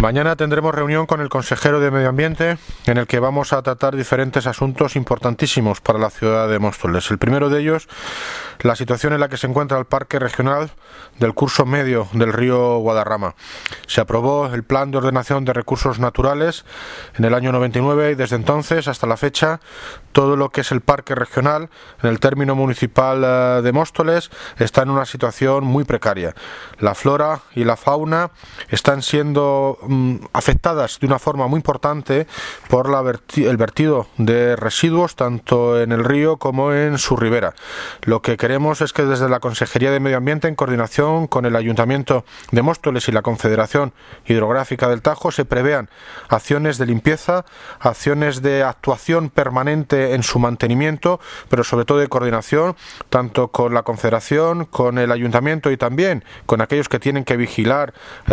Mañana tendremos reunión con el consejero de Medio Ambiente en el que vamos a tratar diferentes asuntos importantísimos para la ciudad de Móstoles. El primero de ellos, la situación en la que se encuentra el Parque Regional del curso medio del río Guadarrama. Se aprobó el Plan de Ordenación de Recursos Naturales en el año 99 y desde entonces hasta la fecha todo lo que es el Parque Regional en el término municipal de Móstoles está en una situación muy precaria. La flora y la fauna están siendo afectadas de una forma muy importante por el vertido de residuos tanto en el río como en su ribera. Lo que queremos es que desde la Consejería de Medio Ambiente, en coordinación con el Ayuntamiento de Móstoles y la Confederación Hidrográfica del Tajo, se prevean acciones de limpieza, acciones de actuación permanente en su mantenimiento, pero sobre todo de coordinación tanto con la Confederación, con el Ayuntamiento y también con aquellos que tienen que vigilar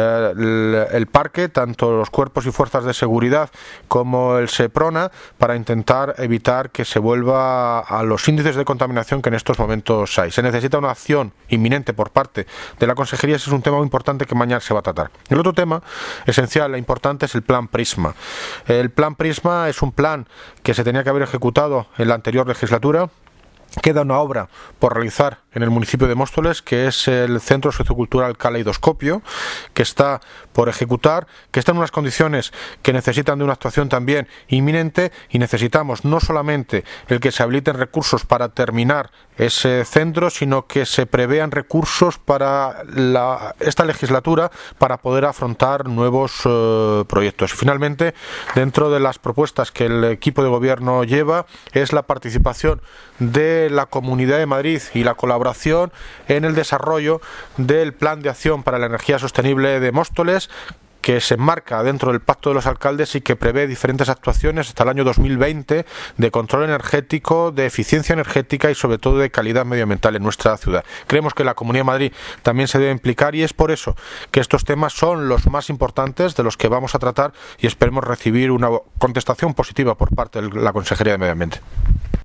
el parque, tanto los cuerpos y fuerzas de seguridad como el SEPRONA, para intentar evitar que se vuelva a los índices de contaminación que en estos momentos hay. Se necesita una acción inminente por parte de la Consejería. Ese es un tema muy importante que mañana se va a tratar. El otro tema esencial e importante es el Plan Prisma. El Plan Prisma es un plan que se tenía que haber ejecutado en la anterior legislatura. Queda una obra por realizar en el municipio de Móstoles, que es el Centro Sociocultural Caleidoscopio, que está por ejecutar, que está en unas condiciones que necesitan de una actuación también inminente, y necesitamos no solamente el que se habiliten recursos para terminar ese centro, sino que se prevean recursos para esta legislatura para poder afrontar nuevos proyectos. Y finalmente, dentro de las propuestas que el equipo de gobierno lleva, es la participación de la Comunidad de Madrid y la colaboración en el desarrollo del Plan de Acción para la Energía Sostenible de Móstoles, que se enmarca dentro del Pacto de los Alcaldes y que prevé diferentes actuaciones hasta el año 2020 de control energético, de eficiencia energética y sobre todo de calidad medioambiental en nuestra ciudad. Creemos que la Comunidad de Madrid también se debe implicar y es por eso que estos temas son los más importantes de los que vamos a tratar y esperemos recibir una contestación positiva por parte de la Consejería de Medio Ambiente.